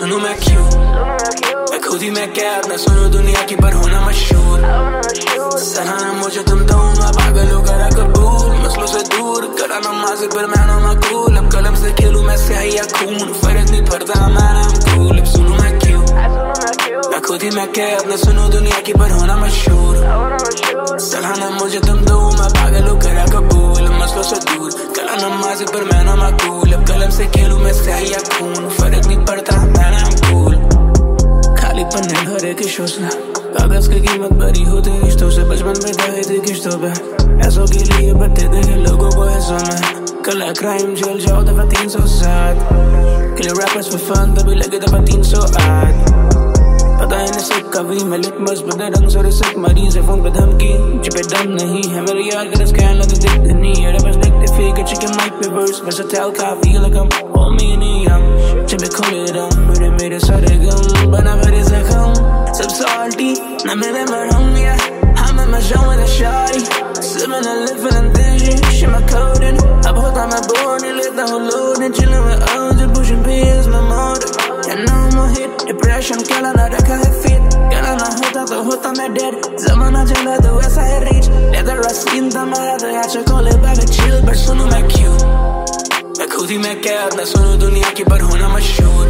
सुनूं मैं क्यों, मैं खुद ही मैं क्या मैं सुनूं दुनिया की पर होना मशहूर। सराहना मुझे तुम दो मैं पागल हो करा कबूल, मसलों से दूर करा नमाज़ पर मैं ना मकबूल। अब कलम से खेलूं मैं स्याही या खून, फर्क नहीं पड़ता मैं नाम कूल। अब सुनूं मैं क्यों, मैं खुद ही मैं क्या अपना सुनूं दुनिया की पर होना मशहूर। सराहना मुझे तुम दो मैं पागल हो करा कबूल, मसलों से दूर करा नमाज़ पर मैं ना मकबूल। अब कलम से खेलूं मैं स्याही या खून, फर्क नहीं पड़ता मैं नाम कूल। खाली पन्ने भरे किशों से कागज की कीमत भरी होती रिश्तों से, बचपन में दाए थे किश्तों पे ऐसों के लिए बटते थे लोगों को हिस्सों में। कल क्राइम जेल जाओ दफा 307, किले रैपर्स फॉर फन तभी लगे दफा 308। पता है नसीब कभी मैं लिटमस बदले रंग से रिसक मरीज है फोन पे धमकी जिपे दम नहीं है मेरे यार कर स्कैन लगे दिखते नहीं है रैपर्स देखते फेक चिकन माइक पे वर्स versatile का feel like I'm all me नहीं हम जब मैं खोले दम मेरे सारे गम बना भरे जख्म सब salty ना मिले मरहम या I'm in my zone with a shawty sipping and living and dingy shit my coding अब होता मैं bored नहीं लेता हूँ loading chilling with others pushing P's my motor and now I'm a hit depression कहला ना रखा है fit कहला ना होता तो होता मैं dead ज़माना चला तो ऐसा है reach लेता रसीन था मेरा तो यार चकोले बाबे chill पर सुनूं मैं क्यों, मैं खुद ही मैं क्या मैं सुनूं दुनिया की पर होना मशहूर।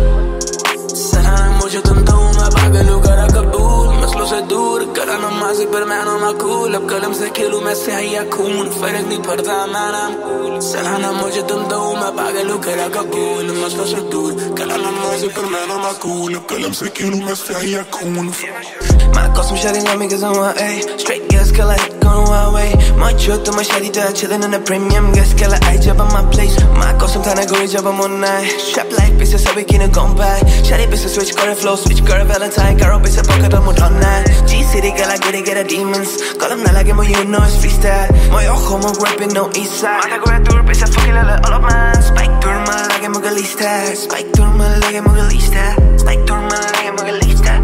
सराहना मुझे तुम दो मैं पागल हो करा कबूल, मसलों से दूर करा नमाज़ पर मैं ना मकबूल। अब कलम से खेलूं मैं स्याही या खून, फर्क नहीं पड़ता मैं नाम कूल। सराहना मुझे तुम दो मैं पागल हो करा कबूल, मसलों से दूर करा नमाज़ पर मैं ना मकबूल। अब कलम से खेलूं मैं स्याही या खून। My custom shawty on me cause I'm on A straight gas kill I going one way my truck to my shawty dad chillin' in the premium gas kill I job on my place my custom time I go job I'm on night strap like business so we can go by shawty business switch got a flow switch got a valentine got a business pocket I'm on night G City girl I get a demons call them not like him you know it's freestyle my ojo I'm rapping no east side I go tour business fucking all of mine spike tour my like I'm a galista spike tour my like I'm a galista spike tour my like I'm a galista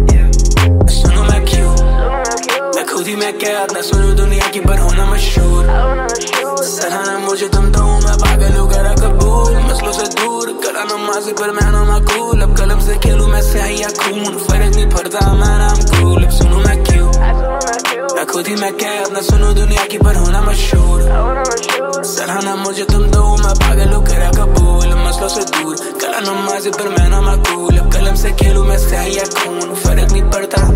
खुद ही मैं क्या मैं सुनूं दुनिया की पर होना मशहूर। सराहना मुझे तुम दो मैं पागल हो करा कबूल, मसलों से दूर करा नमाज़ पर मैं ना मकबूल। अब कलम से खेलूं मैं स्याही या खून, फर्क नहीं पड़ता मैं नाम कूल। अब सुनूं मैं क्यों, मैं खुद ही मैं क्या मैं सुनूं दुनिया की पर होना मशहूर। सराहना मुझे तुम दो मैं पागल हो करा कबूल, मसलों से दूर करा नमाज़ पर मैं ना मकबूल। अब कलम से खेलूं मैं स्याही या खून, फर्क नहीं पड़ता